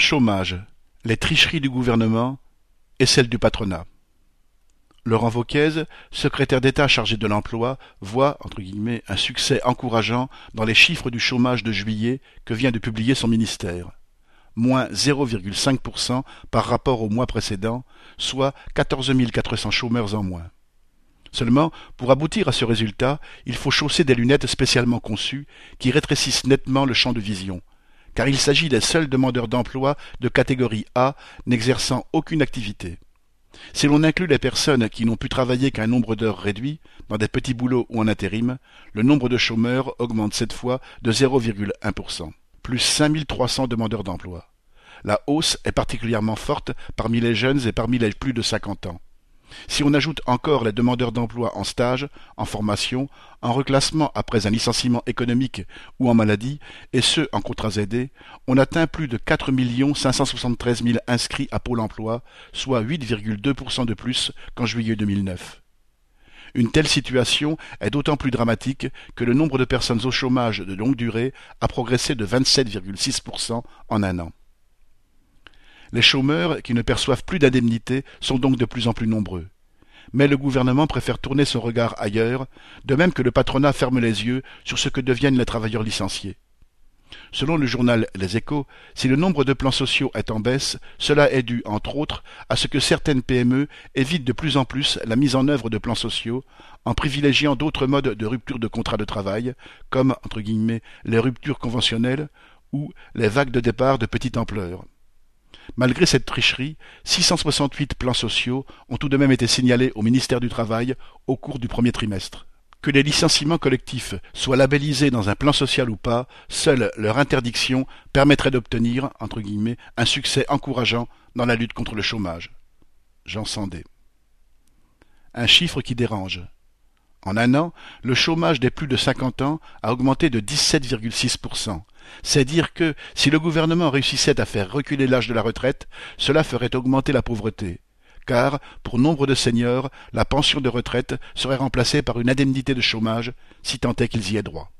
chômage, les tricheries du gouvernement et celles du patronat. Laurent Wauquiez, secrétaire d'État chargé de l'emploi, voit « un succès encourageant dans les chiffres du chômage de juillet que vient de publier son ministère. Moins 0,5% par rapport au mois précédent, soit 14 400 chômeurs en moins. Seulement, pour aboutir à ce résultat, il faut chausser des lunettes spécialement conçues qui rétrécissent nettement le champ de vision, car il s'agit des seuls demandeurs d'emploi de catégorie A n'exerçant aucune activité. Si l'on inclut les personnes qui n'ont pu travailler qu'un nombre d'heures réduit, dans des petits boulots ou en intérim, le nombre de chômeurs augmente cette fois de 0,1%, plus 5 300 demandeurs d'emploi. La hausse est particulièrement forte parmi les jeunes et parmi les plus de 50 ans. Si on ajoute encore les demandeurs d'emploi en stage, en formation, en reclassement après un licenciement économique ou en maladie, et ceux en contrats aidés, on atteint plus de 4 573 000 inscrits à Pôle emploi, soit 8,2% de plus qu'en juillet 2009. Une telle situation est d'autant plus dramatique que le nombre de personnes au chômage de longue durée a progressé de 27,6% en un an. Les chômeurs qui ne perçoivent plus d'indemnité sont donc de plus en plus nombreux. Mais le gouvernement préfère tourner son regard ailleurs, de même que le patronat ferme les yeux sur ce que deviennent les travailleurs licenciés. Selon le journal Les Échos, si le nombre de plans sociaux est en baisse, cela est dû, entre autres, à ce que certaines PME évitent de plus en plus la mise en œuvre de plans sociaux en privilégiant d'autres modes de rupture de contrat de travail, comme « les ruptures conventionnelles » ou les vagues de départ de petite ampleur. Malgré cette tricherie, 668 plans sociaux ont tout de même été signalés au ministère du Travail au cours du premier trimestre. Que les licenciements collectifs soient labellisés dans un plan social ou pas, seule leur interdiction permettrait d'obtenir, un succès encourageant dans la lutte contre le chômage. Jean Sandé. Un chiffre qui dérange. En un an, le chômage des plus de 50 ans a augmenté de 17,6%. C'est dire que, si le gouvernement réussissait à faire reculer l'âge de la retraite, cela ferait augmenter la pauvreté. Car, pour nombre de seniors, la pension de retraite serait remplacée par une indemnité de chômage, si tant est qu'ils y aient droit.